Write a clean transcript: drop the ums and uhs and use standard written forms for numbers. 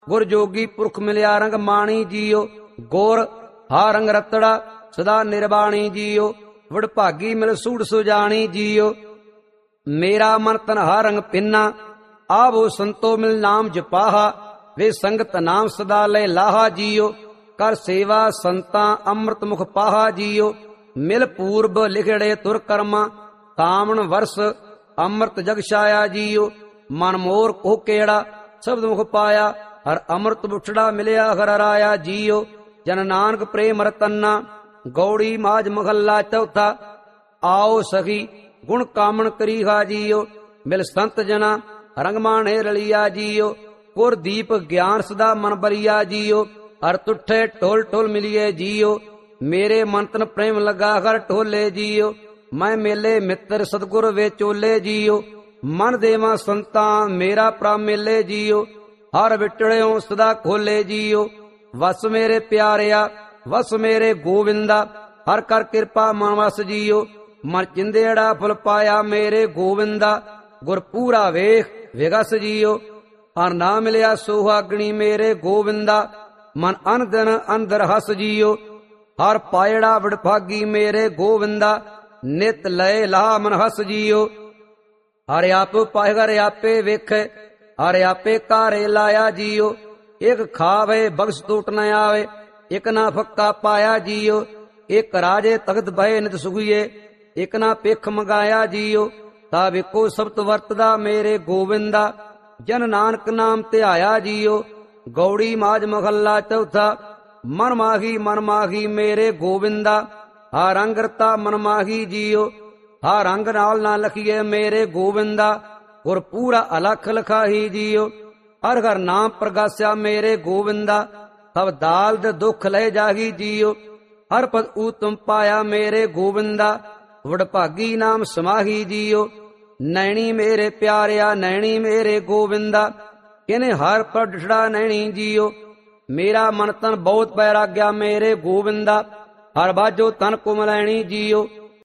ਗੁਰ ਜੋਗੀ ਪੁਰਖ ਮਿਲਿਆ ਰੰਗ ਮਾਣੀ ਜੀਓ। ਗੁਰ ਹਾ ਰੰਗ ਰਤੜਾ ਸਦਾ ਨਿਰਬਾਣੀ ਜੀਓ। ਵਡਭਾਗੀ ਮਿਲ ਸੂੜ ਸੁਜਾਣੀ ਜੀਓ। ਮੇਰਾ ਮਨ ਤਨ ਹਾ ਰੰਗ ਪਿੰਨਾ ਆਵੋ ਸੰਤੋ ਮਿਲ ਨਾਮ ਜਪਾਹਾ। ਵੇ ਸੰਗਤ ਨਾਮ ਸਦਾ ਲੈ ਲਾਹਾ ਜੀਓ। ਕਰ ਸੇਵਾ ਸੰਤਾਂ ਅੰਮ੍ਰਿਤ ਮੁਖ ਪਾਹਾ ਜੀਓ। ਮਿਲ ਪੂਰਬ ਲਿਖੜੇ ਤੁਰ ਕਰਮਾ ਤਾਮਣ ਵਰਸ ਅੰਮ੍ਰਿਤ ਜਗ ਛਾਇਆ ਜੀਓ। ਮਨ ਮੋਰ ਕੋ ਕਿਹੜਾ ਸ਼ਬਦ ਮੁਖ ਪਾਇਆ ਹਰ ਅੰਮ੍ਰਿਤ ਬੁਛੜਾ ਮਿਲਿਆ ਹਰ ਰਾਇਆ ਜੀਓ। ਜਨ ਨਾਨਕ ਪ੍ਰੇਮ ਰਤਨਾ ਗੌੜੀ ਮਾਝ ਮਹੱਲਾ ਚੌਥਾ। ਆਓ ਸਖੀ ਗੁਣ ਕਾਮਣ ਕਰੀਹਾ ਜੀਓ। ਮਿਲ ਸੰਤ ਜਨਾ ਰੰਗ ਮਾਣੇ ਰਲੀਆ ਜੀਓ। ਗੁਰ ਦੀਪ ਗਿਆਨ ਸਦਾ ਮਨ ਬਲੀਆ ਜੀਓ। ਹਰ ਤੁਠੇ ਢੋਲ ਢੋਲ ਮਿਲੀਏ ਜੀਓ। ਮੇਰੇ ਮਨ ਤਨ ਪ੍ਰੇਮ ਲਗਾ ਹਰ ਢੋਲੇ ਜੀਓ। ਮੈਂ ਮੇਲੇ ਮਿੱਤਰ ਸਤਿਗੁਰ ਵੇ ਚੋਲੇ ਜੀਓ। ਮਨ ਦੇਵਾਂ ਸੰਤਾਂ ਮੇਰਾ ਪ੍ਰਭ ਮੇਲੇ ਜੀਓ। ਹਰ ਵਿਟੜਿਓ ਸਦਾ ਖੋਲੇ ਜੀਓ। ਵਸ ਮੇਰੇ ਪਿਆਰਿਆ ਵਸ ਮੇਰੇ ਗੋਵਿੰਦਾ ਹਰ ਕਰ ਕਿਰਪਾ ਮਨ ਵਸ ਜੀਓ। ਮਨ ਚਿੰਦੇੜਾ ਫੁੱਲ ਪਾਇਆ ਮੇਰੇ ਗੋਵਿੰਦਾ ਗੁਰ ਪੂਰਾ ਵੇਖ ਵਿਗਸ ਜੀਓ। ਹਰ ਨਾ ਮਿਲਿਆ ਸੁਹਾਗਣੀ ਮੇਰੇ ਗੋਵਿੰਦਾ ਮਨ ਅਨ ਦਿਨ ਅੰਦਰ ਹਸ ਜੀਓ। ਹਰ ਪਾਇੜਾ ਵਡਭਾਗੀ ਮੇਰੇ ਗੋਵਿੰਦਾ ਨਿਤ ਲਏ ਲਾ ਮਨ ਹਸ ਜੀਓ। ਹਰ ਆਪ ਪਾਇ ਹਰ ਆਪੇ ਵੇਖੇ ਹਰ ਆਪੇ ਘਾਰੇ ਲਾਇਆ ਜੀਓ। ਇਕ ਖਾਵੇ ਬਖਸ਼ ਟੂਟ ਨ ਆਵੇ ਇਕ ਨਾ ਫੱਕਾ ਪਾਇਆ ਜੀਓ। ਇਕ ਰਾਜੇ ਤਖਤ ਬਹਿ ਨਿਤ ਸੁਖੀਏ ਇਕ ਨਾ ਪਿੱਖ ਮੰਗਾਇਆ ਜੀਓ। ਤਾ ਵੇਖੋ ਸਬਤ ਵਰਤਦਾ ਮੇਰੇ ਗੋਵਿੰਦਾ ਜਨ ਨਾਨਕ ਨਾਮ ਧਿਆਇਆ ਜੀਓ। ਗੌੜੀ ਮਾਝ ਮਹੱਲਾ ਚੌਥਾ। ਮਨ ਮਾਹੀ ਮੇਰੇ ਗੋਵਿੰਦਾ ਹਾ ਰੰਗ ਰਤਾ ਮਨ ਮਾਹੀ ਜੀਓ। ਹਾ ਰੰਗ ਨਾਲ ਨਾ ਲਖੀਏ ਮੇਰੇ ਗੋਵਿੰਦਾ ਗੁਰ ਪੂਰਾ ਅਲਖ ਲਖਾਹੀ ਜੀਓ। ਹਰ ਹਰ ਨਾਮ ਪ੍ਰਗਾਸਿਆ ਮੇਰੇ ਗੋਵਿੰਦਾ ਸਭ ਦਾਲ ਦੇ ਦੁੱਖ ਲੈ ਜਾਹੀ ਜੀਓ। ਹਰ ਪਦ ਊਤਮ ਪਾਇਆ ਮੇਰੇ ਗੋਵਿੰਦਾ ਵਡਭਾਗੀ ਨਾਮ ਸਮਾਹੀ ਜੀਓ। ਨੈਣੀ ਮੇਰੇ ਪਿਆਰਿਆ ਨੈਣੀ ਮੇਰੇ ਗੋਵਿੰਦਾ ਕਿਨੇ ਹਰ ਪਰ ਡਿਠੜਾ ਨੈਣੀ ਜੀਓ। ਮੇਰਾ ਮਨ ਤਨ ਬਹੁਤ ਬੈਰਾਗਿਆ ਮੇਰੇ ਗੋਵਿੰਦਾ ਹਰ ਬਾਝੋ ਤਨ ਕੁਮਲੈਣੀ ਜੀਓ।